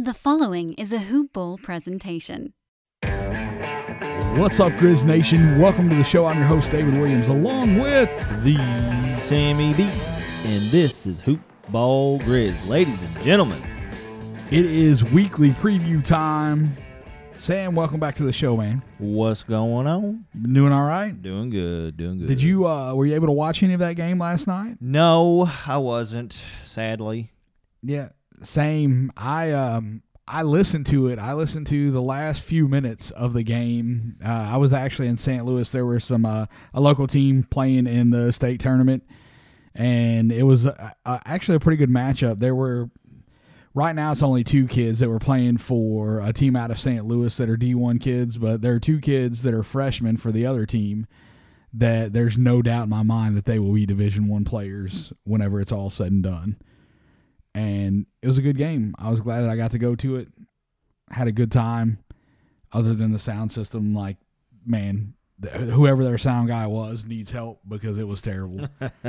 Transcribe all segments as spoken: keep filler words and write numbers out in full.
The following is a Hoop Bowl presentation. What's up, Grizz Nation? Welcome to the show. I'm your host, David Williams, along with the Sammy B. And this is Hoop Ball Grizz. Ladies and gentlemen, it is weekly preview time. Sam, welcome back to the show, man. What's going on? Been doing all right? Doing good, doing good. Did you, uh, were you able to watch any of that game last night? No, I wasn't, sadly. Yeah, same. I, um, I listened to it. I listened to the last few minutes of the game. Uh, I was actually in Saint Louis. There were some, uh, a local team playing in the state tournament, and it was uh, uh, actually a pretty good matchup. There were, right now it's only two kids that were playing for a team out of Saint Louis that are D one kids, but there are two kids that are freshmen for the other team that there's no doubt in my mind that they will be Division One players whenever it's all said and done. And it was a good game. I was glad that I got to go to it. Had a good time. Other than the sound system, like, man, th- whoever their sound guy was needs help because it was terrible.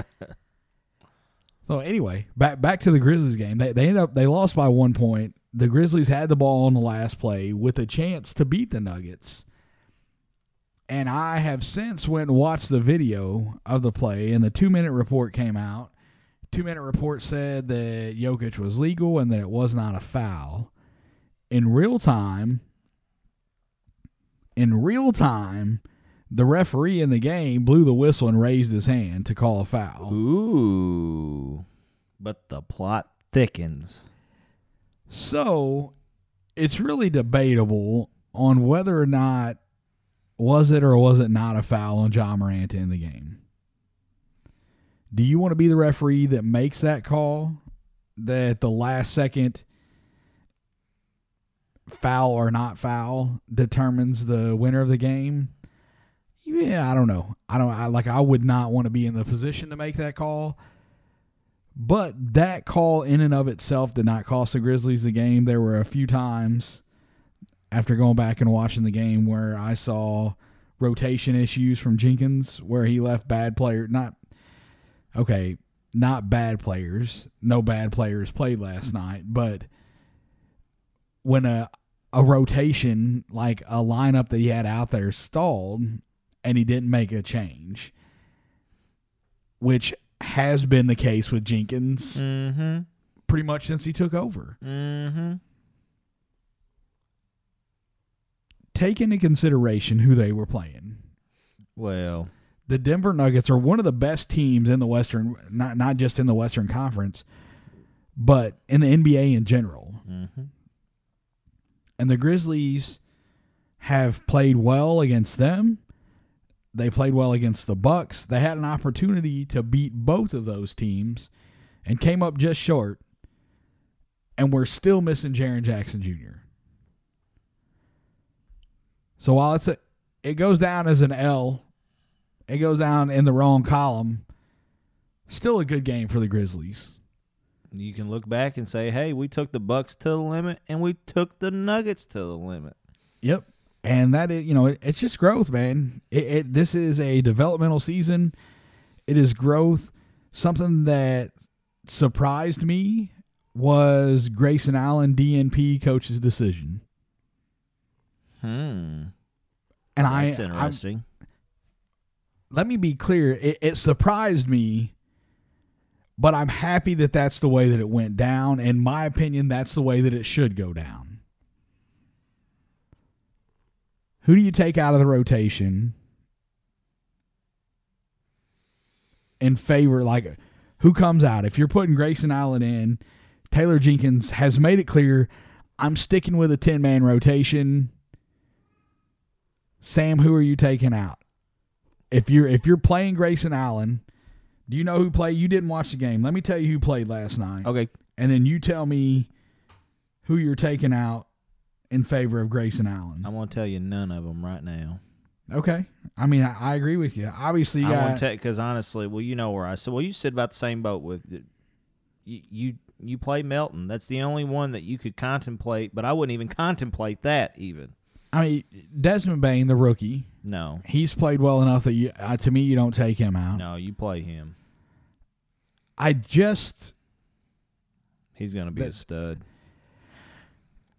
So anyway, back back to the Grizzlies game. They they ended up they lost by one point. The Grizzlies had the ball on the last play with a chance to beat the Nuggets. And I have since went and watched the video of the play, and the two-minute report came out. Two-minute report said that Jokic was legal and that it was not a foul. In real time, in real time, the referee in the game blew the whistle and raised his hand to call a foul. Ooh, but the plot thickens. So it's really debatable on whether or not was it or was it not a foul on Ja Morant in the game. Do you want to be the referee that makes that call, that the last second foul or not foul determines the winner of the game? Yeah, I don't know. I don't I, like. I would not want to be in the position to make that call. But that call in and of itself did not cost the Grizzlies the game. There were a few times after going back and watching the game where I saw rotation issues from Jenkins, where he left bad player not. Okay, not bad players. No bad players played last night, but when a a rotation, like a lineup that he had out there, stalled and he didn't make a change, which has been the case with Jenkins mm-hmm. pretty much since he took over. Mm-hmm. Take into consideration who they were playing. Well, the Denver Nuggets are one of the best teams in the Western, not not just in the Western Conference, but in the N B A in general. Mm-hmm. And the Grizzlies have played well against them. They played well against the Bucks. They had an opportunity to beat both of those teams and came up just short. And we're still missing Jaren Jackson Junior So while it's a, it goes down as an L, it goes down in the wrong column. Still a good game for the Grizzlies. You can look back and say, hey, we took the Bucks to the limit and we took the Nuggets to the limit. Yep. And that is, you know, it, it's just growth, man. It, it This is a developmental season. It is growth. Something that surprised me was Grayson Allen, D N P coach's decision. Hmm. And That's I, interesting. I'm, let me be clear. It, it surprised me, but I'm happy that that's the way that it went down. In my opinion, that's the way that it should go down. Who do you take out of the rotation in favor? Like, who comes out? If you're putting Grayson Allen in, Taylor Jenkins has made it clear, I'm sticking with a ten-man rotation. Sam, who are you taking out? If you're if you're playing Grayson Allen, do you know who played? You didn't watch the game. Let me tell you who played last night. Okay. And then you tell me who you're taking out in favor of Grayson Allen. I'm going to tell you none of them right now. Okay. I mean, I, I agree with you. Obviously, you I got, want to because honestly, well, you know where I said. Well, you sit about the same boat with you. You you play Melton. That's the only one that you could contemplate, but I wouldn't even contemplate that even. I mean, Desmond Bane, the rookie. No, he's played well enough that you, uh, to me, you don't take him out. No, you play him. I just he's going to be that, a stud.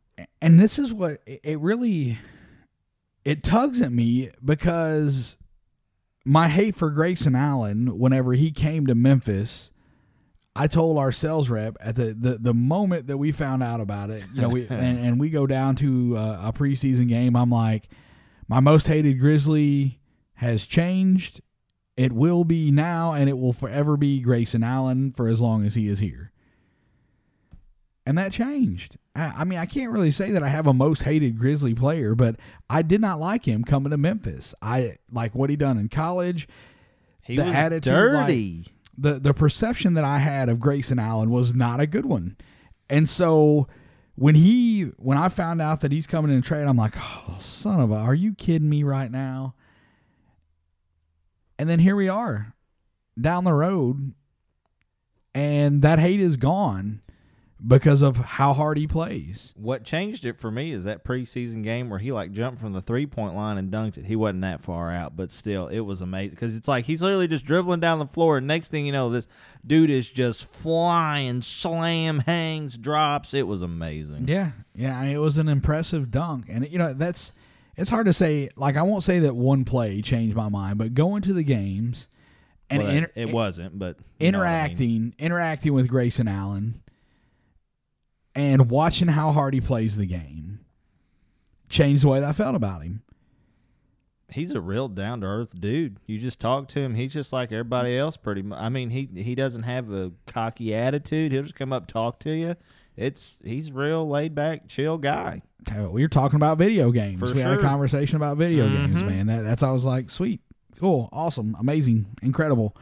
And this is what it, it really it tugs at me, because my hate for Grayson Allen, whenever he came to Memphis, I told our sales rep at the, the, the moment that we found out about it, you know, we and, and we go down to a, a preseason game, I'm like, my most hated Grizzly has changed. It will be now, and it will forever be Grayson Allen for as long as he is here. And that changed. I, I mean, I can't really say that I have a most hated Grizzly player, but I did not like him coming to Memphis. I like what he done in college. He the was attitude, dirty. Like, the the perception that I had of Grayson Allen was not a good one. And so when he when I found out that he's coming in trade, I'm like, oh, son of a, are you kidding me right now? And then here we are down the road, and that hate is gone because of how hard he plays. What changed it for me is that preseason game where he like jumped from the three-point line and dunked it. He wasn't that far out, but still, it was amazing because it's like he's literally just dribbling down the floor, and next thing you know, this dude is just flying, slam, hangs, drops. It was amazing. Yeah, yeah, it was an impressive dunk, and you know that's it's hard to say. Like, I won't say that one play changed my mind, but going to the games and well, inter- it wasn't, but you interacting, know what I mean. interacting with Grayson Allen. And watching how hard he plays the game changed the way that I felt about him. He's a real down-to-earth dude. You just talk to him, he's just like everybody else pretty much. I mean, he he doesn't have a cocky attitude. He'll just come up talk to you. It's He's a real laid-back, chill guy. We were talking about video games. For we sure. had a conversation about video Mm-hmm. games, man. That, that's I was like, sweet, cool, awesome, amazing, incredible.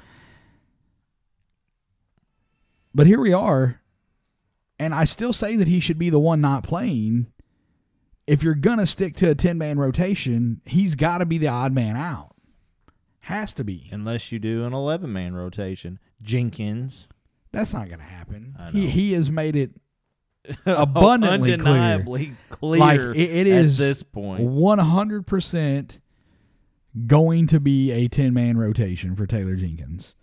But here we are. And I still say that he should be the one not playing. If you're going to stick to a ten-man rotation, he's got to be the odd man out. Has to be. Unless you do an eleven-man rotation. Jenkins. That's not going to happen. I know. He he has made it abundantly undeniably clear, Like, it, it is at this point. one hundred percent going to be a ten-man rotation for Taylor Jenkins.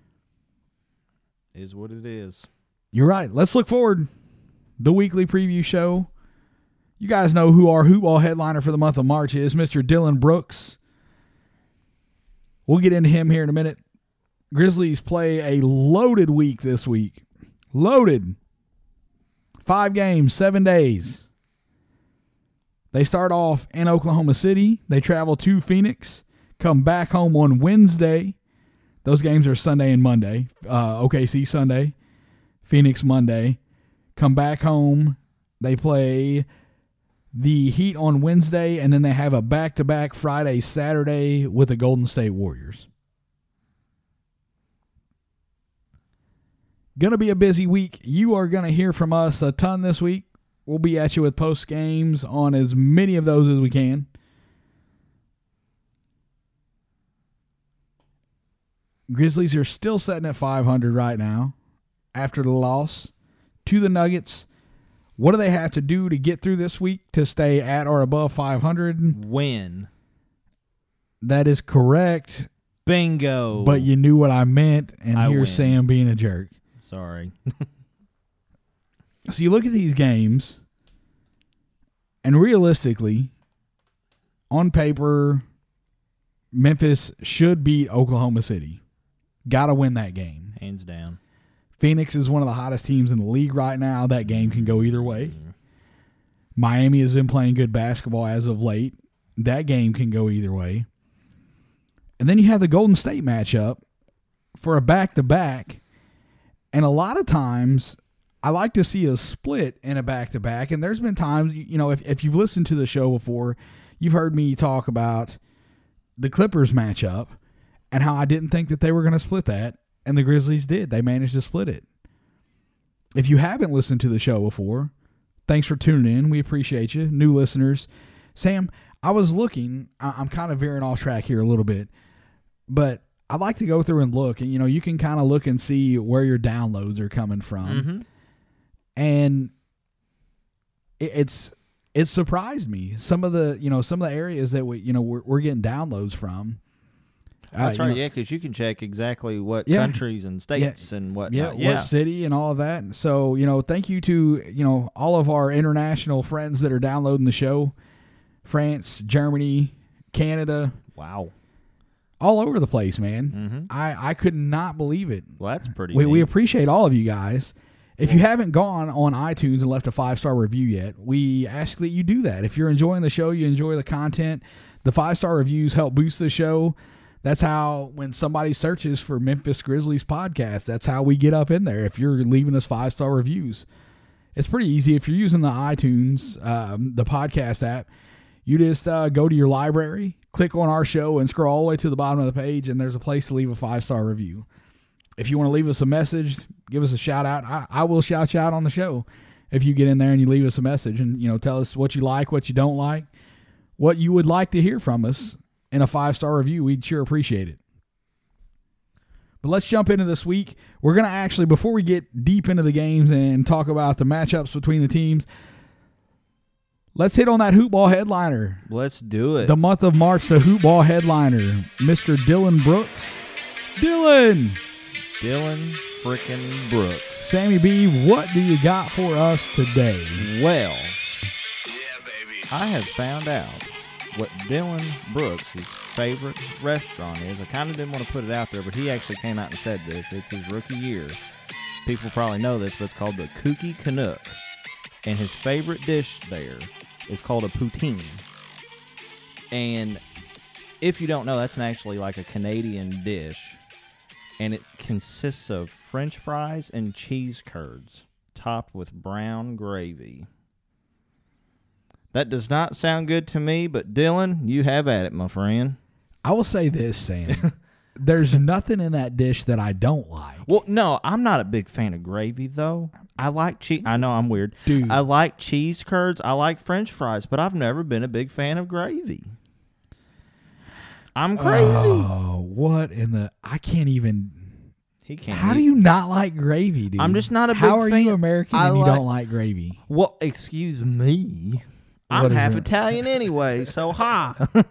Is what it is. You're right. Let's look forward. The weekly preview show. You guys know who our Hoop Ball headliner for the month of March is, Mister Dylan Brooks. We'll get into him here in a minute. Grizzlies play a loaded week this week. Loaded. Five games, seven days. They start off in Oklahoma City. They travel to Phoenix, come back home on Wednesday. Those games are Sunday and Monday. Uh, O K C Sunday. Phoenix Monday, come back home. They play the Heat on Wednesday, and then they have a back-to-back Friday, Saturday with the Golden State Warriors. Going to be a busy week. You are going to hear from us a ton this week. We'll be at you with post games on as many of those as we can. Grizzlies are still sitting at five hundred right now. After the loss to the Nuggets. What do they have to do to get through this week to stay at or above five hundred? Win. That is correct. Bingo. But you knew what I meant, and I here's win. Sam being a jerk. Sorry. So you look at these games, and realistically, on paper, Memphis should beat Oklahoma City. Got to win that game. Hands down. Phoenix is one of the hottest teams in the league right now. That game can go either way. Mm-hmm. Miami has been playing good basketball as of late. That game can go either way. And then you have the Golden State matchup for a back-to-back. And a lot of times, I like to see a split in a back-to-back. And there's been times, you know, if, if you've listened to the show before, you've heard me talk about the Clippers matchup and how I didn't think that they were going to split that. And the Grizzlies did. They managed to split it. If you haven't listened to the show before, thanks for tuning in. We appreciate you. New listeners. Sam, I was looking. I'm kind of veering off track here a little bit. But I'd like to go through and look. And, you know, you can kind of look and see where your downloads are coming from. Mm-hmm. And it, it's it surprised me. Some of the, you know, some of the areas that we, you know, we're, we're getting downloads from. That's Uh, right, you know, yeah, because you can check exactly what Yeah. countries and states and yeah, whatnot. Yeah, what city and all of that. So, you know, thank you to, you know, all of our international friends that are downloading the show. France, Germany, Canada, Wow. all over the place, man. Mm-hmm. I, I could not believe it. Well, that's pretty We, we neat. appreciate all of you guys. If you haven't gone on iTunes and left a five-star review yet, we ask that you do that. If you're enjoying the show, you enjoy the content, the five-star reviews help boost the show. That's how, when somebody searches for Memphis Grizzlies podcast, that's how we get up in there if you're leaving us five-star reviews. It's pretty easy. If you're using the iTunes, um, the podcast app, you just uh, go to your library, click on our show, and scroll all the way to the bottom of the page, and there's a place to leave a five-star review. If you want to leave us a message, give us a shout-out. I, I will shout you out on the show if you get in there and you leave us a message and, you know, tell us what you like, what you don't like, what you would like to hear from us in a five-star review. We'd sure appreciate it. But let's jump into this week. We're going to actually, before we get deep into the games and talk about the matchups between the teams, let's hit on that hoop ball headliner. Let's do it. The month of March, the hoop ball headliner, Mister Dylan Brooks. Dylan! Dylan frickin' Brooks. Sammy B, what do you got for us today? Well, I have found out what Dylan Brooks' favorite restaurant is. I kind of didn't want to put it out there, but he actually came out and said this. It's his rookie year. People probably know this, but it's called the Kooky Canuck. And his favorite dish there is called a poutine. And if you don't know, that's actually like a Canadian dish. And it consists of French fries and cheese curds topped with brown gravy. That does not sound good to me, but Dylan, you have at it, my friend. I will say this, Sam. There's nothing in that dish that I don't like. Well, no, I'm not a big fan of gravy, though. I like cheese. I know I'm weird. Dude. I like cheese curds. I like French fries, but I've never been a big fan of gravy. I'm crazy. Oh, what in the... I can't even... He can't. How eat. do you not like gravy, dude? I'm just not a big How are fan. you American I and you like- don't like gravy? Well, excuse me. What I'm is half it? Italian anyway, so ha.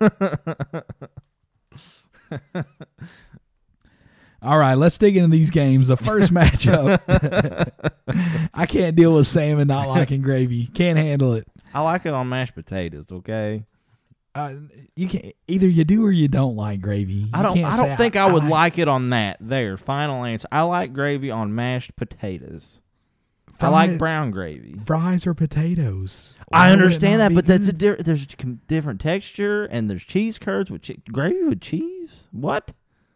All right, let's dig into these games. The first matchup. I can't deal with Sam and not liking gravy. Can't handle it. I like it on mashed potatoes, okay? Uh, you can either you do or you don't like gravy. You I don't can't I say, don't think I, would like it on that. There, final answer. I like gravy on mashed potatoes. I like Fries- brown gravy. fries or potatoes. I Why would it understand not that, be but that's a good? di- there's a com- different texture, and there's cheese curds with che- gravy with cheese. What?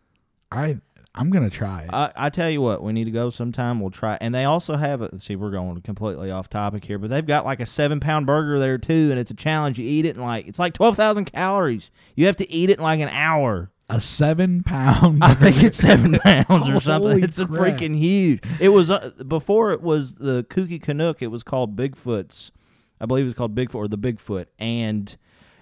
I I'm gonna try it. I, I tell you what, we need to go sometime. We'll try. And they also have a, see, we're going completely off topic here, but they've got like a seven pound burger there too, and it's a challenge. You eat it in like, it's like twelve thousand calories. You have to eat it in like an hour. A seven pound. I think it's seven pounds or something. Holy It's a crap. freaking huge. It was, uh, before it was the Kooky Canuck, it was called Bigfoot's. I believe it was called Bigfoot or the Bigfoot. And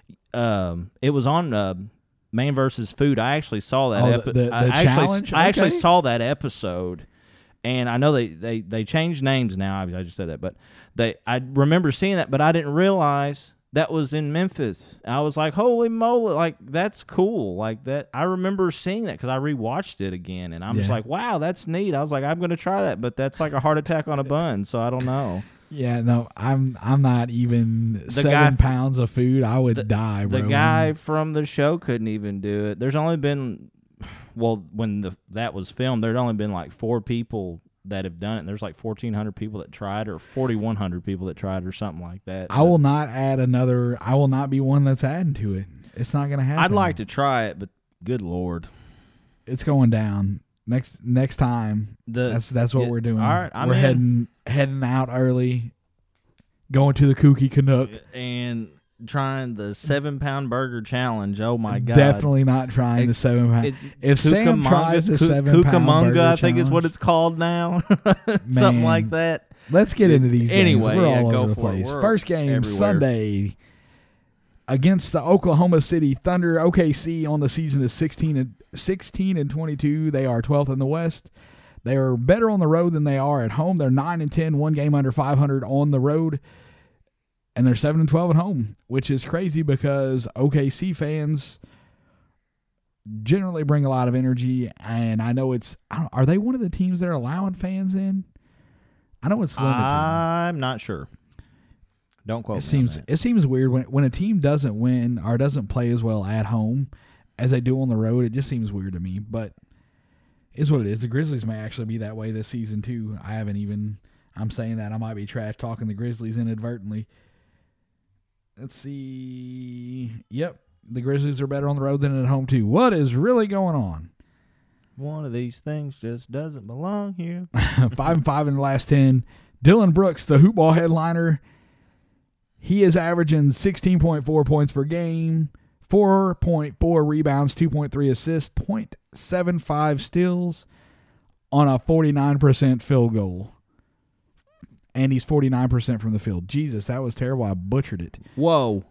um, it was on uh, Man versus Food. I actually saw that. Oh, epi- the- the I actually, challenge? I actually Okay. saw that episode, and I know they, they, they changed names now. I, I just said that, but they I remember seeing that, but I didn't realize that was in Memphis. I was like, holy moly, like, that's cool. Like, that, I remember seeing that because I rewatched it again, and I'm just Yeah. like, wow, that's neat. I was like, I'm going to try that, but that's like a heart attack on a bun, so I don't know. Yeah, no, I'm I'm not even The seven guy- pounds of food. I would the- die, bro. The guy from the show couldn't even do it. There's only been, well, when the that was filmed, there'd only been like four people that have done it. And there's like fourteen hundred people that tried, or forty-one hundred people that tried, or something like that. I will not add another. I will not be one that's adding to it. It's not going to happen. I'd like to try it, but good Lord. It's going down next next time. The, That's that's what yeah, we're doing. all right, I'm we're in. heading heading out early, going to the Kooky Canuck. and trying the seven pound burger challenge. Oh my God. Definitely not trying It- the seven pound. It- If Sam Cucamonga- tries the Cu- seven pound Cucamonga, burger I think is what challenge- it's called now. Something Man. like that. Let's get into these games. Anyway, We're yeah, all go over the for it. place. We're First game everywhere. Sunday against the Oklahoma City Thunder. O K C on the season is sixteen and sixteen and twenty-two. They are twelfth in the West. They are better on the road than they are at home. They're nine and ten, one game under five hundred on the road, and they're seven and twelve at home, which is crazy because O K C fans generally bring a lot of energy, and I know it's I don't, are they one of the teams that are allowing fans in? I know it's limited. I'm not sure. Don't quote it me seems on that. it seems weird when when a team doesn't win or doesn't play as well at home as they do on the road. It just seems weird to me, but it's what it is. The Grizzlies may actually be that way this season too. I haven't even. I'm saying that I might be trash talking the Grizzlies inadvertently. Let's see. Yep, the Grizzlies are better on the road than at home too. What is really going on? One of these things just doesn't belong here. five and five in the last ten. Dylan Brooks, the hoopball headliner, he is averaging sixteen point four points per game, four point four rebounds, two point three assists, point seven five steals on a forty-nine percent field goal. And he's forty-nine percent from the field. Jesus, that was terrible. I butchered it. Whoa.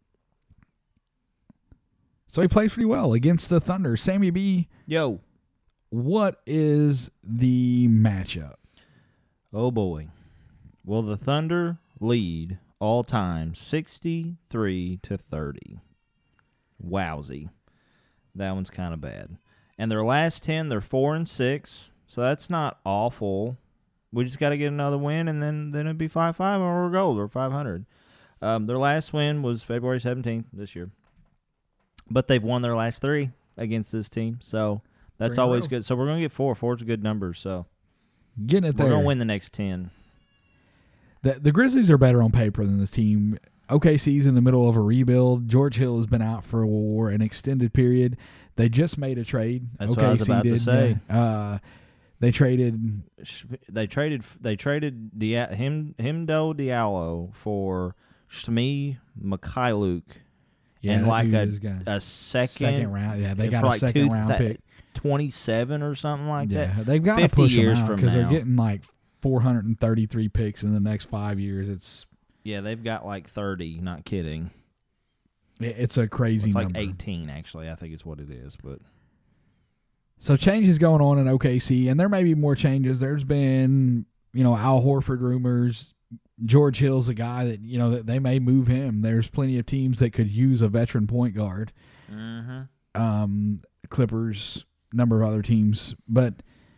So he plays pretty well against the Thunder. Sammy B, Yo. what is the matchup? Oh, boy. Will the Thunder lead all time sixty-three to thirty? Wowsy. That one's kind of bad. And their last ten, they're four and six, so that's not awful. We just got to get another win, and then, then it'd be five five or we're gold or five hundred. Um, their last win was February seventeenth this year. But they've won their last three against this team, so that's Three in a always row. good. So we're going to get four. Four's a good number, so Getting it there. we're going to win the next ten. The, the Grizzlies are better on paper than this team. O K C's in the middle of a rebuild. George Hill has been out for a war, an extended period. They just made a trade. That's O K C what I was about did, to say. yeah. Uh, they traded They traded they traded Dia, him Himdo Diallo for Shmi Mikhailuk yeah, and that like dude a is good. a second, second round. Yeah, they for got a like second two round th- pick. twenty-seven or something like Yeah, that. they've got to fifty push years them out from because they're now. getting like four hundred thirty-three picks in the next five years. It's Yeah, they've got like thirty. Not kidding. it's a crazy It's like number. eighteen actually. I think it's what it is. But So changes going on in O K C, and there may be more changes. There's been, you know, Al Horford rumors. George Hill's a guy that, you know, that they may move him. There's plenty of teams that could use a veteran point guard. mm-hmm. Um, Clippers, number of other teams. But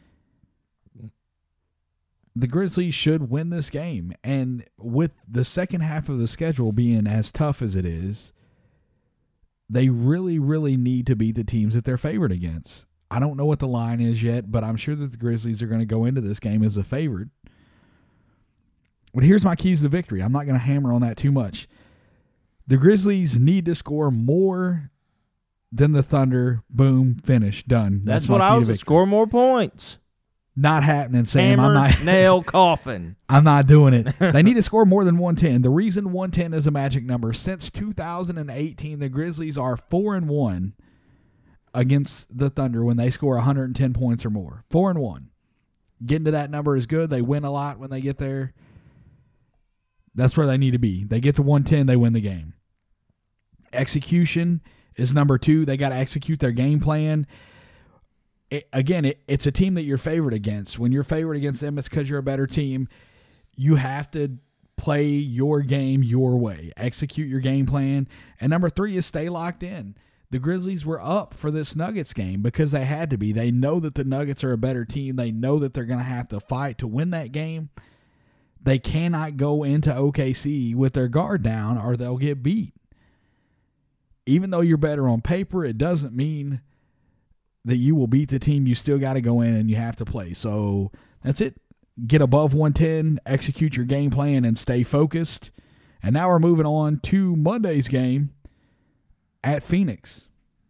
the Grizzlies should win this game. And with the second half of the schedule being as tough as it is, they really, really need to beat the teams that they're favored against. I don't know what the line is yet, but I'm sure that the Grizzlies are going to go into this game as a favorite. But here's my keys to victory. I'm not going to hammer on that too much. The Grizzlies need to score more than the Thunder. Boom, finish, done. That's, my what key I to was to victory. score more points. Not happening, Sam. Hammer, I'm not nail, coffin. I'm not doing it. They need to score more than one ten. The reason one ten is a magic number, since two thousand eighteen, the Grizzlies are four and one against the Thunder when they score one hundred ten points or more. four and one. Getting to that number is good. They win a lot when they get there. That's where they need to be. They get to one ten, they win the game. Execution is number two. They got to execute their game plan. It, again, it, it's a team that you're favored against. When you're favored against them, it's because you're a better team. You have to play your game your way. Execute your game plan. And number three is stay locked in. The Grizzlies were up for this Nuggets game because they had to be. They know that the Nuggets are a better team. They know that they're going to have to fight to win that game. They cannot go into O K C with their guard down or they'll get beat. Even though you're better on paper, it doesn't mean that you will beat the team. You still got to go in and you have to play. So that's it. Get above one ten, execute your game plan, and stay focused. And now we're moving on to Monday's game at Phoenix.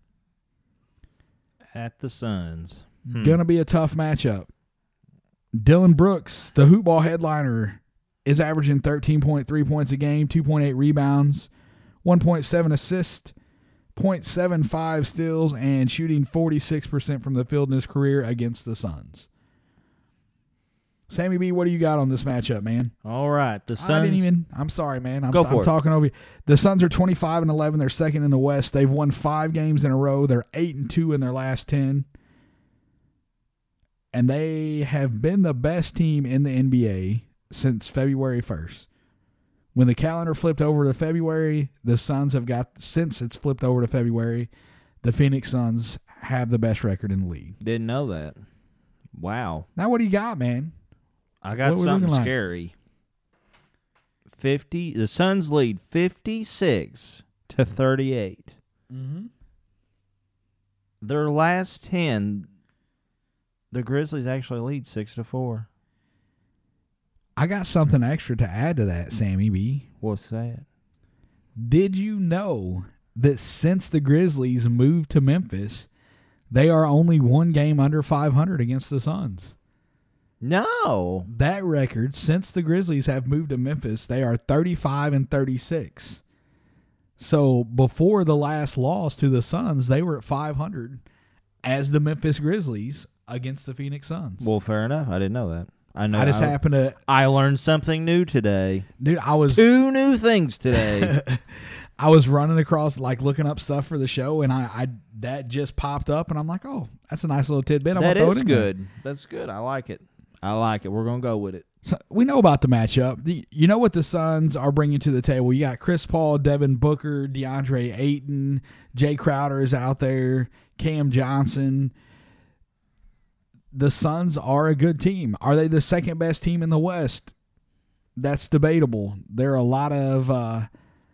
At the Suns. Hmm. Going to be a tough matchup. Dylan Brooks, the hoopball headliner, is averaging thirteen point three points a game, two point eight rebounds, one point seven assists, zero point seven five steals, and shooting forty-six percent from the field in his career against the Suns. Sammy B, what do you got on this matchup, man? All right. The Suns. I didn't even. I'm sorry, man. I'm, Go for I'm it. talking over you. The Suns are twenty-five and eleven. They're second in the West. They've won five games in a row. They're eight and two in their last ten. And they have been the best team in the N B A since February first. When the calendar flipped over to February, the Suns have got, since it's flipped over to February, the Phoenix Suns have the best record in the league. Didn't know that. Wow. Now, what do you got, man? I got What we something looking like? scary. Fifty. The Suns lead fifty-six to thirty-eight. Mm-hmm. Their last ten, the Grizzlies actually lead six to four. I got something extra to add to that, Sammy B. What's that? Did you know that since the Grizzlies moved to Memphis, they are only one game under five hundred against the Suns? No. That record, since the Grizzlies have moved to Memphis, they are thirty-five and thirty-six. So before the last loss to the Suns, they were at five hundred as the Memphis Grizzlies against the Phoenix Suns. Well, fair enough. I didn't know that. I know. I just I, happened to, I learned something new today. dude. I was Two new things today. I was running across, like, looking up stuff for the show, and I, I that just popped up, and I'm like, oh, that's a nice little tidbit. I'm That gonna throw is it in there. good. That's good. I like it. I like it. We're gonna go with it. So we know about the matchup. The, you know what the Suns are bringing to the table. You got Chris Paul, Devin Booker, DeAndre Ayton, Jay Crowder is out there, Cam Johnson. The Suns are a good team. Are they the second best team in the West? That's debatable. There are a lot of uh,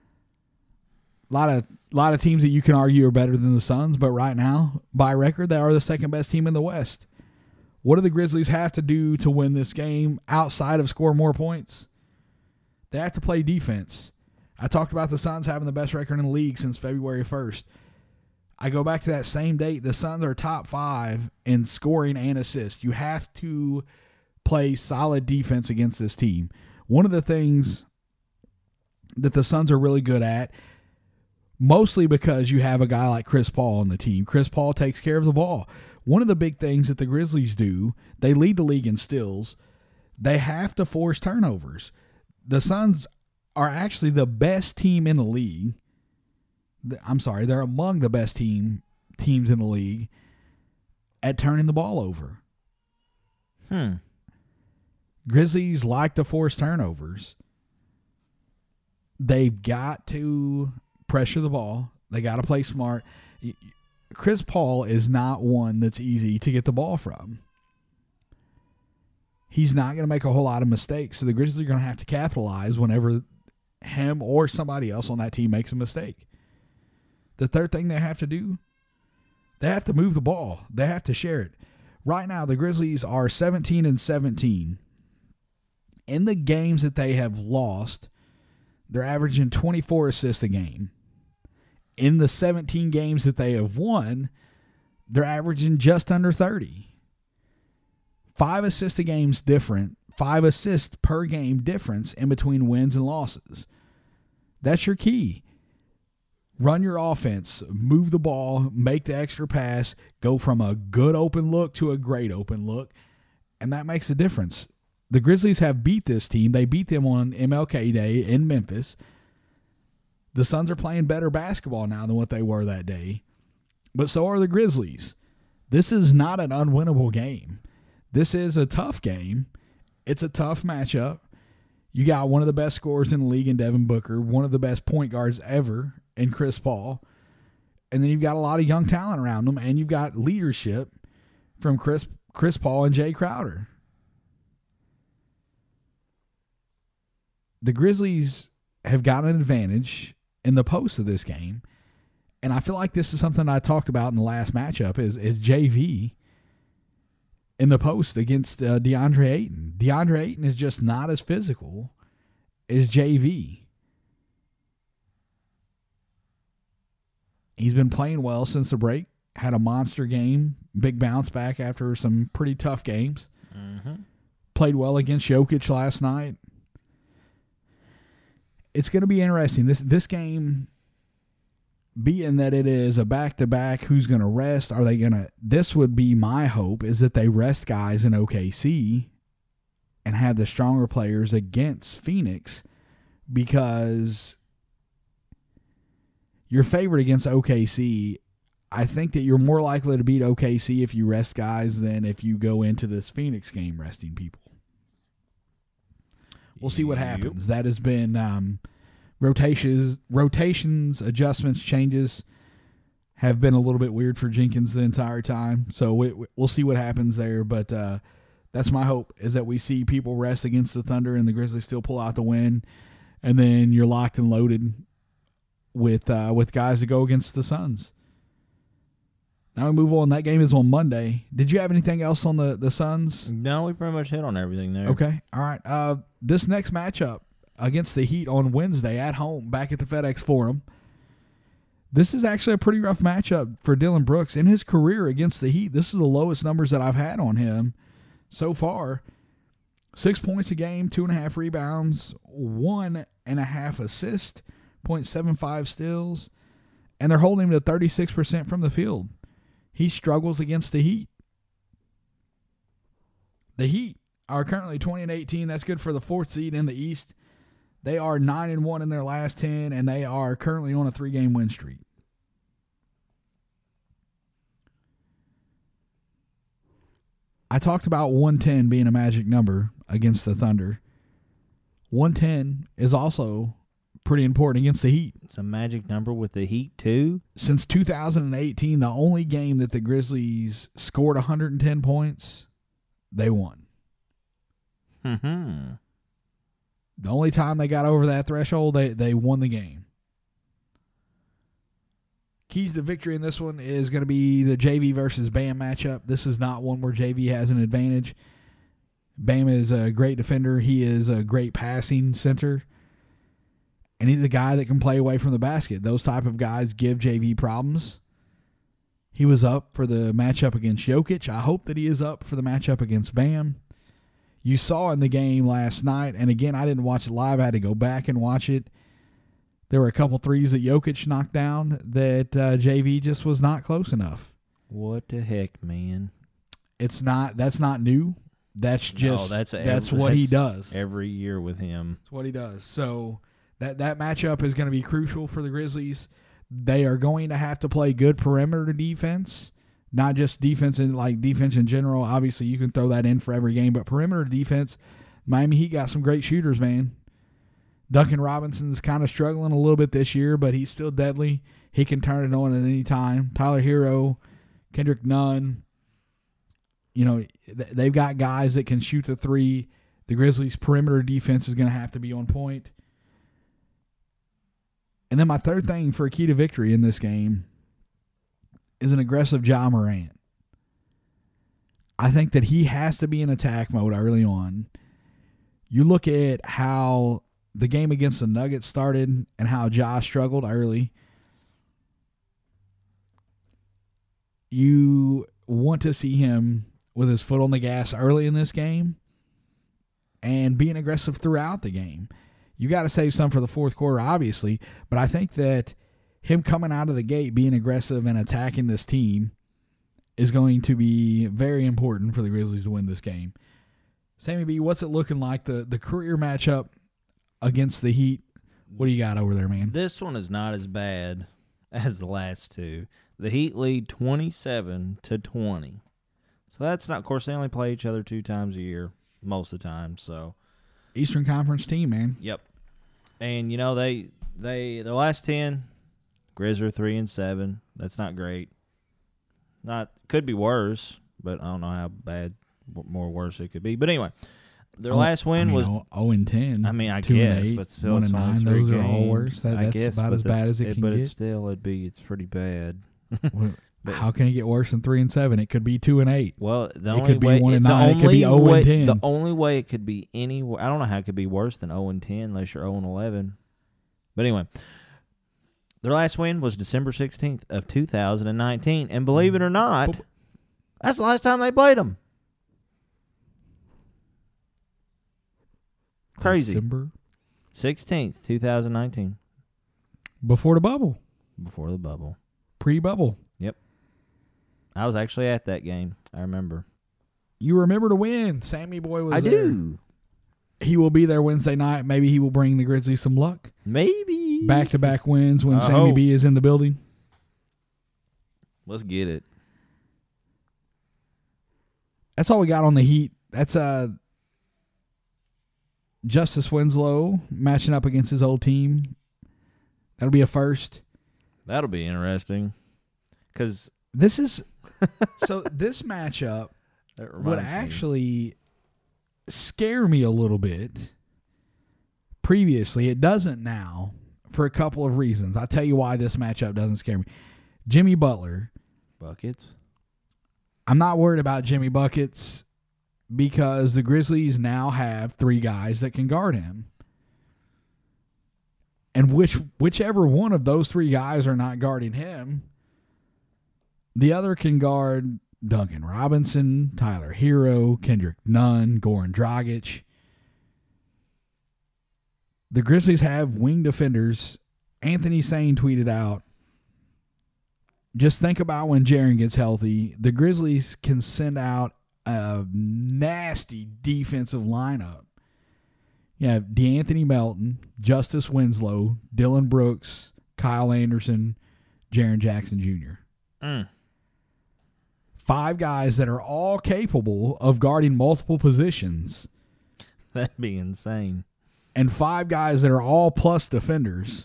lot of lot of teams that you can argue are better than the Suns, but right now, by record, they are the second best team in the West. What do the Grizzlies have to do to win this game outside of score more points? They have to play defense. I talked about the Suns having the best record in the league since February first. I go back to that same date. The Suns are top five in scoring and assists. You have to play solid defense against this team. One of the things that the Suns are really good at, mostly because you have a guy like Chris Paul on the team. Chris Paul takes care of the ball. One of the big things that the Grizzlies do, they lead the league in steals. They have to force turnovers. The Suns are actually the best team in the league. I'm sorry, they're among the best team teams in the league at turning the ball over. Hmm. Grizzlies like to force turnovers. They've got to pressure the ball. They got to play smart. Chris Paul is not one that's easy to get the ball from. He's not going to make a whole lot of mistakes, so the Grizzlies are going to have to capitalize whenever him or somebody else on that team makes a mistake. The third thing they have to do, they have to move the ball. They have to share it. Right now, the Grizzlies are seventeen and seventeen. In the games that they have lost, they're averaging twenty-four assists a game. In the seventeen games that they have won, they're averaging just under thirty. Five assists a game's different. Five assists per game difference in between wins and losses. That's your key. Run your offense, move the ball, make the extra pass, go from a good open look to a great open look, and that makes a difference. The Grizzlies have beat this team. They beat them on M L K Day in Memphis. The Suns are playing better basketball now than what they were that day, but so are the Grizzlies. This is not an unwinnable game. This is a tough game. It's a tough matchup. You got one of the best scorers in the league in Devin Booker, one of the best point guards ever in Chris Paul, and then you've got a lot of young talent around them, and you've got leadership from Chris Chris Paul and Jay Crowder. The Grizzlies have got an advantage in the post of this game, and I feel like this is something I talked about in the last matchup is, is J V in the post against uh, DeAndre Ayton. DeAndre Ayton is just not as physical as J V. He's been playing well since the break, had a monster game, big bounce back after some pretty tough games. Mm-hmm. Played well against Jokic last night. It's going to be interesting. This this game, being that it is a back-to-back, who's going to rest? Are they going to – this would be my hope, is that they rest guys in O K C and have the stronger players against Phoenix, because your favorite against O K C, I think that you're more likely to beat O K C if you rest guys than if you go into this Phoenix game resting people. We'll see what happens. That has been um, rotations, rotations, adjustments, changes have been a little bit weird for Jenkins the entire time. So we, we'll see what happens there. But uh, that's my hope, is that we see people rest against the Thunder and the Grizzlies still pull out the win. And then you're locked and loaded with uh, with guys to go against the Suns. Now we move on. That game is on Monday. Did you have anything else on the, the Suns? No, we pretty much hit on everything there. Okay. All right. Uh, this next matchup against the Heat on Wednesday at home back at the FedEx Forum. This is actually a pretty rough matchup for Dillon Brooks. In his career against the Heat, this is the lowest numbers that I've had on him so far. Six points a game, two and a half rebounds, one and a half assists, point seven five steals, and they're holding him to thirty-six percent from the field. He struggles against the Heat. The Heat are currently twenty and eighteen. That's good for the fourth seed in the East. They are nine and one in their last ten, and they are currently on a three-game win streak. I talked about one ten being a magic number against the Thunder. one ten is also pretty important against the Heat. It's a magic number with the Heat, too. Since two thousand eighteen, the only game that the Grizzlies scored one hundred ten points, they won. Mm-hmm. The only time they got over that threshold, they, they won the game. Keys to victory in this one is going to be the J V versus Bam matchup. This is not one where J V has an advantage. Bam is a great defender. He is a great passing center. And he's a guy that can play away from the basket. Those type of guys give J V problems. He was up for the matchup against Jokic. I hope that he is up for the matchup against Bam. You saw in the game last night, and again, I didn't watch it live. I had to go back and watch it. There were a couple threes that Jokic knocked down that uh, J V just was not close enough. What the heck, man? It's not. That's not new. That's just. No, that's that's every, what that's he does. Every year with him. That's what he does. So that that matchup is going to be crucial for the Grizzlies. They are going to have to play good perimeter defense, not just defense in like defense in general. Obviously, you can throw that in for every game, but perimeter defense. Miami Heat got some great shooters, man. Duncan Robinson's kind of struggling a little bit this year, but he's still deadly. He can turn it on at any time. Tyler Hero, Kendrick Nunn, you know, they've got guys that can shoot the three. The Grizzlies' perimeter defense is going to have to be on point. And then my third thing for a key to victory in this game is an aggressive Ja Morant. I think that he has to be in attack mode early on. You look at how the game against the Nuggets started and how Ja struggled early. You want to see him with his foot on the gas early in this game and being aggressive throughout the game. You got to save some for the fourth quarter, obviously, but I think that him coming out of the gate, being aggressive and attacking this team is going to be very important for the Grizzlies to win this game. Sammy B, what's it looking like, the, the career matchup against the Heat? What do you got over there, man? This one is not as bad as the last two. The Heat lead twenty-seven to twenty. So that's not, of course, they only play each other two times a year most of the time. So Eastern Conference team, man. Yep. And, you know, they, they their last ten, Grizz are three and seven. That's not great. Not Could be worse, but I don't know how bad, more worse it could be. But anyway, their oh, last win I mean, was zero and ten. I mean, I two guess, and eight, but still, one it's and only nine. three Those are all games. worse. That, I that's guess, about but as bad as it it, can but get. It's still, it'd be it's pretty bad. Well, But- how can it get worse than three and seven? It could be two and eight. Well, the It only could be way, one and the nine. It could only be zero and way- ten. The only way it could be any, I don't know how it could be worse than zero and ten unless you're zero and eleven. But anyway, their last win was December sixteenth of two thousand nineteen, and believe it or not, that's the last time they played them. Crazy. December sixteenth, two thousand nineteen, before the bubble, before the bubble. pre-bubble. Yep. I was actually at that game. I remember. You remember to win. Sammy Boy was I there. do. He will be there Wednesday night. Maybe he will bring the Grizzlies some luck. Maybe. Back-to-back wins when I Sammy hope. B is in the building. Let's get it. That's all we got on the Heat. That's uh, Justice Winslow matching up against his old team. That'll be a first. That'll be interesting. because this is so this matchup that would reminds me. actually scare me a little bit. Previously, it doesn't now for a couple of reasons. I'll tell you why this matchup doesn't scare me. Jimmy Butler. Buckets. I'm not worried about Jimmy Buckets because the Grizzlies now have three guys that can guard him. And which whichever one of those three guys are not guarding him, the other can guard Duncan Robinson, Tyler Hero, Kendrick Nunn, Goran Dragic. The Grizzlies have wing defenders. Anthony Sane tweeted out, just think about when Jaren gets healthy, the Grizzlies can send out a nasty defensive lineup. You have DeAnthony Melton, Justice Winslow, Dylan Brooks, Kyle Anderson, Jaren Jackson Junior Mm. Five guys that are all capable of guarding multiple positions. That'd be insane. And five guys that are all plus defenders.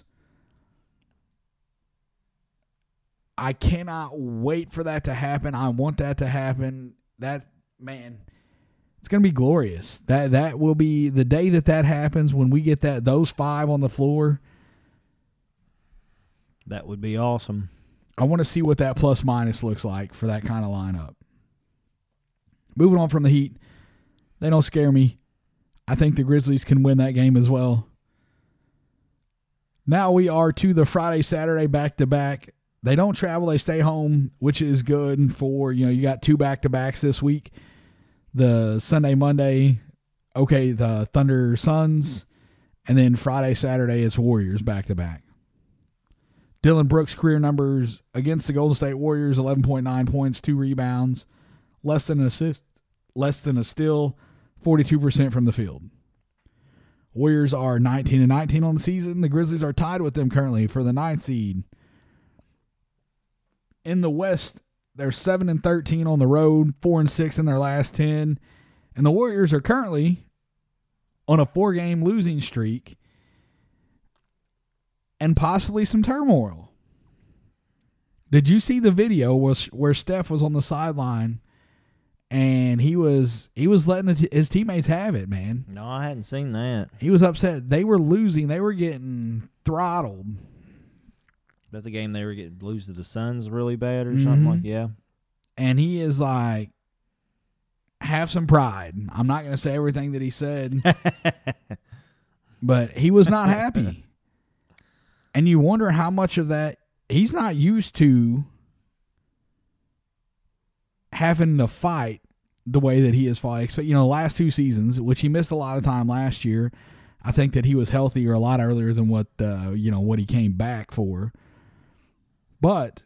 I cannot wait for that to happen. I want that to happen. That, man, it's going to be glorious. That that will be the day that that happens when we get that those five on the floor. That would be awesome. I want to see what that plus minus looks like for that kind of lineup. Moving on from the Heat, they don't scare me. I think the Grizzlies can win that game as well. Now we are to the Friday, Saturday back-to-back. They don't travel, they stay home, which is good for, you know, you got two back-to-backs this week. The Sunday, Monday, okay, the Thunder Suns, and then Friday, Saturday is Warriors back-to-back. Dylan Brooks' career numbers against the Golden State Warriors, eleven point nine points, two rebounds, less than an assist, less than a steal, forty-two percent from the field. Warriors are nineteen and nineteen on the season. The Grizzlies are tied with them currently for the ninth seed. In the West, they're seven and thirteen on the road, four and six in their last ten. And the Warriors are currently on a four-game losing streak and possibly some turmoil. Did you see the video where Steph was on the sideline and he was he was letting his teammates have it, man? No, I hadn't seen that. He was upset. They were losing. They were getting throttled. That the game they were getting lose to the Suns really bad or mm-hmm. something like yeah. And he is like, have some pride. I'm not going to say everything that he said, but he was not happy. And you wonder how much of that, he's not used to having to fight the way that he is fighting. You know, the last two seasons, which he missed a lot of time last year, I think that he was healthier a lot earlier than what, uh, you know, what he came back for. But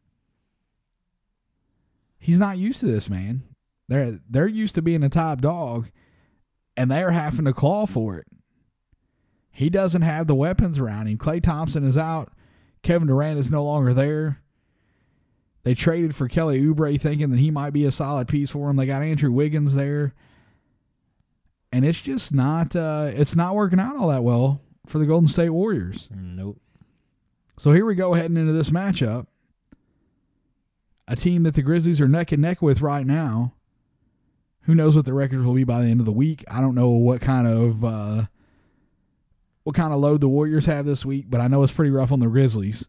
he's not used to this, man. They're they're used to being a top dog, and they're having to claw for it. He doesn't have the weapons around him. Klay Thompson is out. Kevin Durant is no longer there. They traded for Kelly Oubre thinking that he might be a solid piece for him. They got Andrew Wiggins there. And it's just not uh, it's not working out all that well for the Golden State Warriors. Nope. So here we go heading into this matchup. A team that the Grizzlies are neck and neck with right now. Who knows what the records will be by the end of the week. I don't know what kind of uh, what kind of load the Warriors have this week, but I know it's pretty rough on the Grizzlies.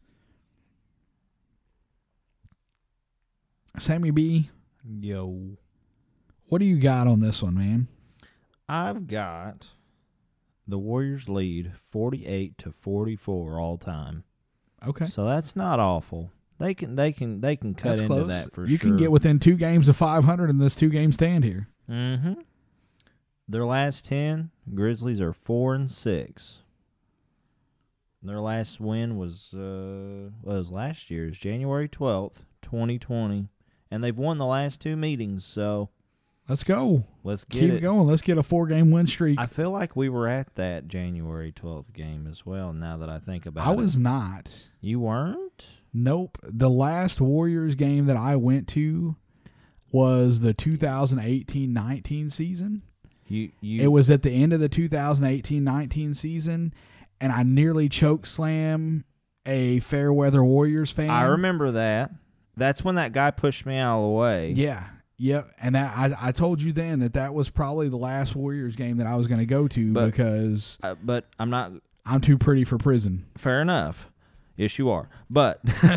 Sammy B. Yo. What do you got on this one, man? I've got the Warriors lead forty-eight to forty-four all time. Okay. So that's not awful. They can they can they can cut that's into close. that for you sure. You can get within two games of five hundred in this two-game stand here. Mm-hmm. Their last ten, Grizzlies are four and six. Their last win was uh was last year's January twelfth, twenty twenty, and they've won the last two meetings. So let's go. Let's get Keep it. it going. Let's get a four-game win streak. I feel like we were at that January twelfth game as well. Now that I think about I it, I was not. You weren't? Nope. The last Warriors game that I went to was the two thousand eighteen nineteen season. You, you, it was at the end of the two thousand eighteen nineteen season, and I nearly choke slam a Fairweather Warriors fan. I remember that. That's when that guy pushed me out of the way. Yeah. Yep. And that, I I told you then that that was probably the last Warriors game that I was going to go to But- because Uh, but I'm not. I'm too pretty for prison. Fair enough. Yes, you are. But,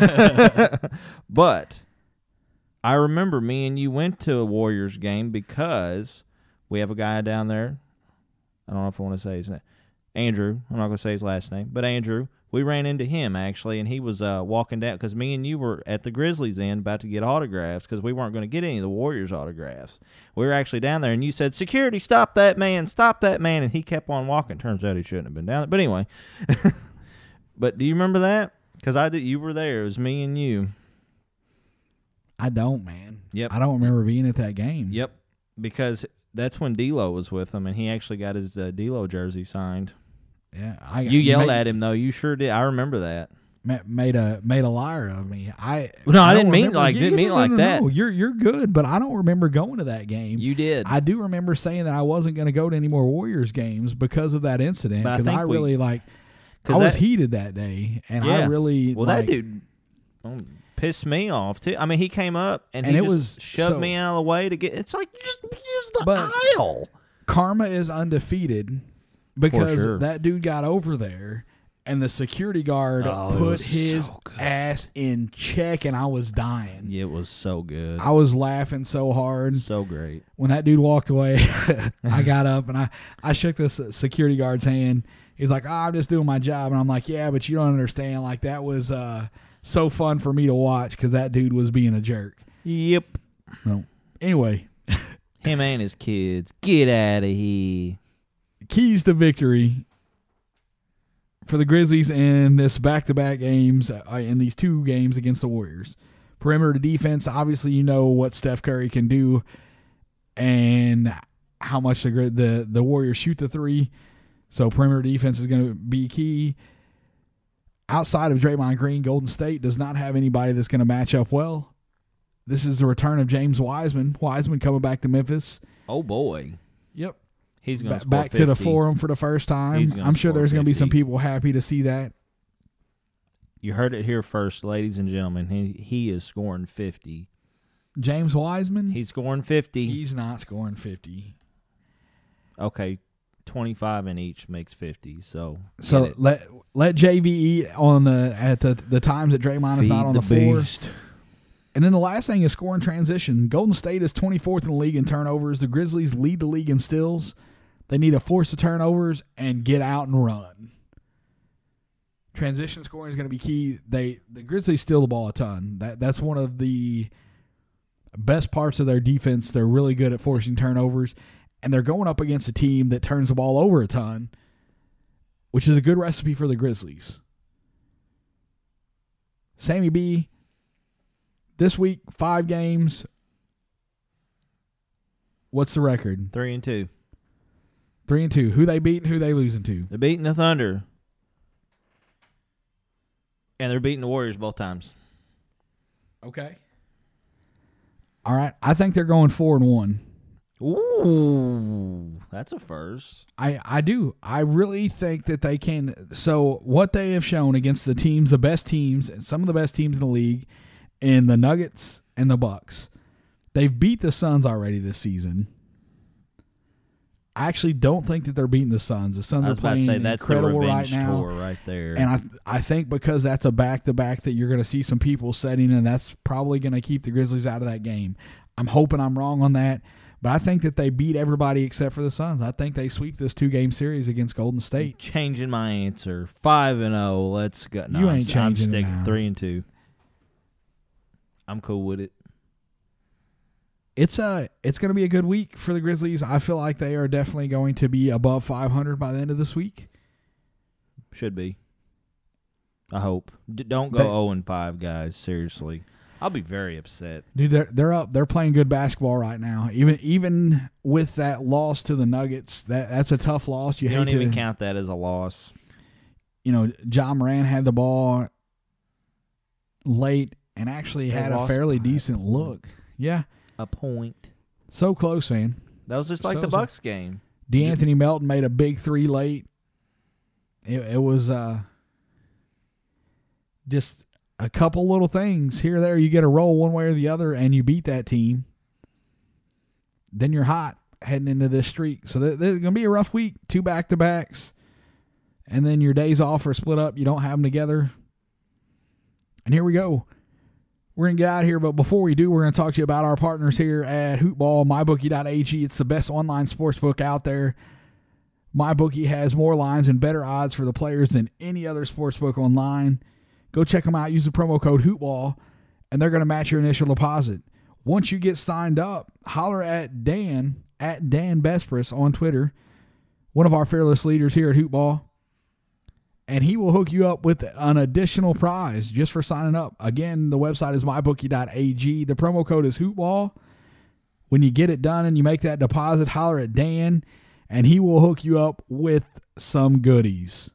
but I remember me and you went to a Warriors game because we have a guy down there. I don't know if I want to say his name. Andrew. I'm not going to say his last name, but Andrew. We ran into him, actually, and he was uh, walking down because me and you were at the Grizzlies end about to get autographs because we weren't going to get any of the Warriors autographs. We were actually down there, and you said, "Security, stop that man, stop that man," and he kept on walking. Turns out he shouldn't have been down there. But anyway, but do you remember that? Because I did. You were there. It was me and you. I don't, man. Yep. I don't remember being at that game. Yep, because that's when D'Lo was with him, and he actually got his uh, D'Lo jersey signed. Yeah. I, You yelled made, at him, though. You sure did. I remember that. ma- Made a made a liar of me. I No, I don't didn't mean remember- like- Yeah, didn't mean no, like no, that. No, you're you're good, but I don't remember going to that game. You did. I do remember saying that I wasn't going to go to any more Warriors games because of that incident. But I Because I, think we- really like. I 'Cause was that- heated that day, and I Yeah. really Well, like, that dude um, pissed me off too. I mean, he came up and, And he it just was shoved so- me out of the way to get. It's like just use the But- aisle. Karma is undefeated because sure. that dude got over there, and the security guard Oh, it put was his so good. ass in check, and I was dying. Yeah, it was so good, I was laughing so hard. so great. When that dude walked away, I got up and I, I shook this security guard's hand. He's like, oh, I'm just doing my job. And I'm like, yeah, but you don't understand. Like, that was uh, so fun for me to watch because that dude was being a jerk. Yep, No. Anyway, him and his kids. Get out of here. keys to victory for the Grizzlies in this back-to-back games, uh, in these two games against the Warriors. Perimeter defense, obviously you know what Steph Curry can do and how much the the, the Warriors shoot the three. So perimeter defense is going to be key. Outside of Draymond Green, Golden State does not have anybody that's going to match up well. This is the return of James Wiseman. Wiseman coming back to Memphis. Oh boy, Yep. he's going Ba- to back to the Forum for the first time. He's gonna I'm sure score there's going to be some fifty. people happy to see that. You heard it here first, ladies and gentlemen. He he is scoring fifty. James Wiseman, He's scoring fifty. he's not scoring fifty. Okay, twenty-five in each makes fifty. So So get it. let let J V eat on the at the the times that Draymond is Feed not on the the, floor. beast. And then the last thing is scoring transition. Golden State is twenty-fourth in the league in turnovers. The Grizzlies lead the league in steals. They need to force the turnovers and get out and run. Transition scoring is going to be key. They the Grizzlies steal the ball a ton. That that's one of the best parts of their defense. They're really good at forcing turnovers, and they're going up against a team that turns the ball over a ton, which is a good recipe for the Grizzlies. Sammy B, this week, five games. What's the record? Three and two. Three and two. Who they beating? Who they losing to? They're beating the Thunder. And they're beating the Warriors both times. Okay. All right. I think they're going four and one. Ooh, that's a first. I, I do. I really think that they can. So what they have shown against the teams, the best teams, and some of the best teams in the league, in the Nuggets and the Bucks, they've beat the Suns already this season. I actually don't think that they're beating the Suns. The Suns I are was about to playing say that's the incredible revenge right now. tour right there. And I I think because that's a back-to-back that you're going to see some people setting, and that's probably going to keep the Grizzlies out of that game. I'm hoping I'm wrong on that, but I think that they beat everybody except for the Suns. I think they sweep this two-game series against Golden State. Changing my answer. Five and oh. Let's go. No, You I'm, ain't I'm changing it sticking now. three and two. I'm cool with it. It's a it's going to be a good week for the Grizzlies. I feel like they are definitely going to be above five hundred by the end of this week. Should be. I hope. D- don't go They- zero and five, guys. Seriously, I'll be very upset. Dude, they're they're up. They're playing good basketball right now. Even even with that loss to the Nuggets, that that's a tough loss. You, You hate don't to, even count that as a loss. You know, John Moran had the ball late and actually They had a lost fairly by a decent point. look. Yeah, A point. so close, man. That was just like So- the Bucks game. DeAnthony Melton made a big three late. It, it was uh, just a couple little things here or there, you get a roll one way or the other, and you beat that team, then you're hot heading into this streak. So th- this is going to be a rough week, two back-to-backs, and then your days off are split up. You don't have them together. And here we go. We're going to get out of here, but before we do, we're going to talk to you about our partners here at Hoopball, my bookie dot a g. It's the best online sportsbook out there. MyBookie has more lines and better odds for the players than any other sportsbook online. Go check them out. Use the promo code Hoopball, and they're going to match your initial deposit. Once you get signed up, holler at Dan, at Dan Bespress on Twitter, one of our fearless leaders here at Hoopball, and he will hook you up with an additional prize just for signing up. Again, the website is my bookie dot a g. The promo code is Hoopball. When you get it done and you make that deposit, holler at Dan, and he will hook you up with some goodies.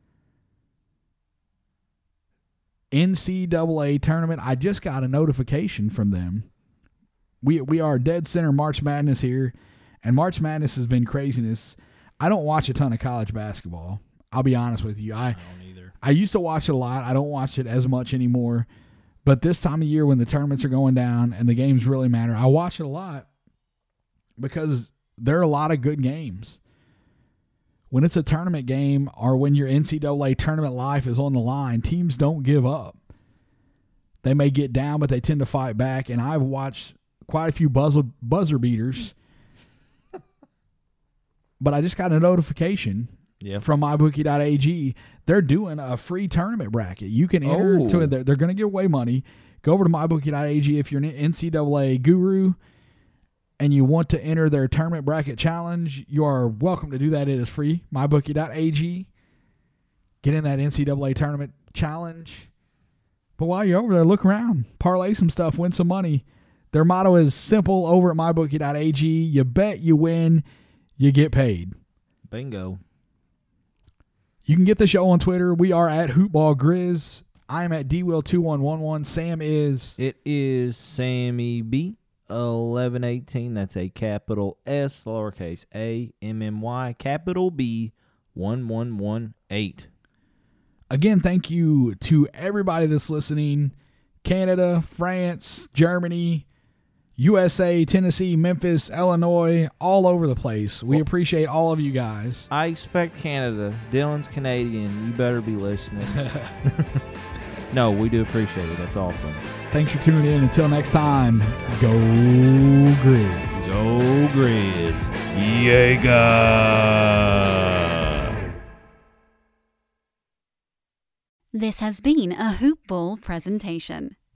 N C double A tournament, I just got a notification from them. We we are dead center March Madness here, and March Madness has been craziness. I don't watch a ton of college basketball. I'll be honest with you. I, I don't either. I used to watch it a lot. I don't watch it as much anymore. But this time of year when the tournaments are going down and the games really matter, I watch it a lot because there are a lot of good games. When it's a tournament game or when your N C double A tournament life is on the line, teams don't give up. They may get down, but they tend to fight back. And I've watched quite a few buzzer, buzzer beaters. But I just got a notification Yep. from my bookie dot a g. They're doing a free tournament bracket. You can enter Oh. to it. They're, they're going to give away money. Go over to my bookie dot a g if you're an N C double A guru and you want to enter their tournament bracket challenge. You are welcome to do that. It is free. my bookie dot a g. Get in that N C double A tournament challenge. But while you're over there, look around. Parlay some stuff. Win some money. Their motto is simple over at my bookie dot a g. You bet, you win, you get paid. Bingo. You can get the show on Twitter. We are at HoopballGrizz. I am at D Will two one one one. Sam is... It is Sammy B, eleven eighteen. That's a capital S, lowercase a, M M Y, capital B, one one one eight. Again, thank you to everybody that's listening. Canada, France, Germany, U S A, Tennessee, Memphis, Illinois, all over the place. We appreciate all of you guys. I expect Canada. Dylan's Canadian. You better be listening. No, we do appreciate it. That's awesome. Thanks for tuning in. Until next time, go Grizz. Go Grizz. Jaeger. This has been a Hoop Ball presentation.